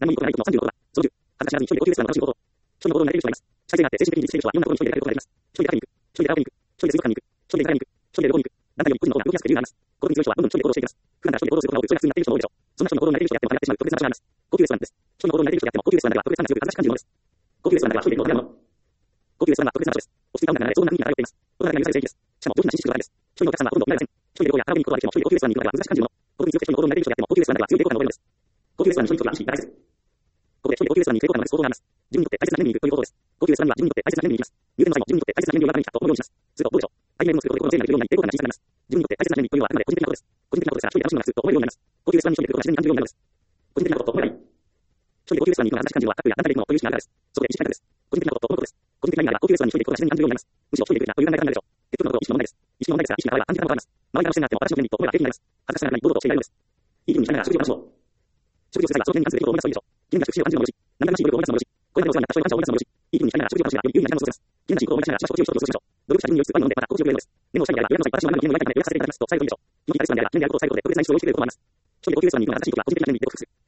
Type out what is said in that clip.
何もいいことがないことの36だ。その10、恥ずかしなずに一人で高級レストランの楽しいこと。一人の行動に慣れる人がいます。社会性があって精神的に自立している人はいろんなところに一人でやることができます。一人でカフェに行く。一人でカラオケに行く。一人で水族館に行く。一人で居酒屋に行く。一人で旅行に行く。団体より個人の方が動きやすくて自由があります。行動に強い人はどんどん一人で行動していきます。普段から一人で行動することが多く、それが普通になっている人も多いでしょう。そんな人の行動に慣れている人がやっても離れてしまう特別な場所があります。高級レストランです。人の行動に慣れている人がやっても高級レストランでは特別感が強く恥ずかしく感じるものです。高級レストランでは一人で行動ができるもの。高級レストランは特別な場所です。落ち着いた音楽が流れ、そんな雰囲気が漂っています。音楽が許される聖域です。しかも上品な紳士空間です。一人のお客さんはほとんど慣れません。一人で旅行やカラオケに行くことができても、一人で高級レストランに行くのでは難しく感じるもの。ここに強く人の行動に慣れている人がやっても高級レストランでは強い抵抗感が覚えるのです。高級レストランに人にとっては意識が大切。ここで一人で高級レストランに行く抵抗感のある行動があります。自分にとって大切なメニューに行くということです。高級レストランには自分にとって大切なメニューに行きます。入店の際も自分にとって大切なメニューを中に来たと思うようにします。するとどうでしょう。アイメンを作ることでこの全員が行くようになり抵抗感が小さくなります。自分にとって大切なメニューというのはあくまで個人的なことです。個人的なことですから一人で楽しむのが普通と思えるようになります。高級レストランに一人で行くことが自然に感じるようになるのです。個人的なことと思えない。一人で高級レストランに行くのが恥ずかしく感じるのは、各や団体で行くのという意識があるからです。そこで意識改革です。個人的なことと思うことです。個人的な意味では高級レストランに一人で行くことが自然に感じるようになります。むしろ一人で行くべきだという考え方になるでしょう。結局のところ意識の問題です。意識の問題ですが、意識が変われば安定なことがあります。周りが視点があっても私の権利と思えば平気になります。恥ずかしながらに堂々としていられるのです。いい気分にしながら食事を楽しもう。食事をする際はその点に関する出来事を思い出すといいでしょう。君が祝福しを感じるのもよし、何かしい努力を思い出すのもよし、これまでお世話になった人への感謝を思い出すのもよし、いい気分にしながら食事を楽しめばより有意義な時間を過ごせます。君が祝福を思い出しながらしばし心地よいひとと過ごしましょう。努力した人によるスーパーに飲んでまた心地よく得るのです。でもおっしゃりであれば、予約の際、私の前の家の前に予約させていただきますと最後にいいでしょう。気の利いたレストランであれば、記念であることを最後でこれぐらいにしておいてくれると思います。一人で高級レストランに行くのが恥ずかしいことは個人的な面にで克服する。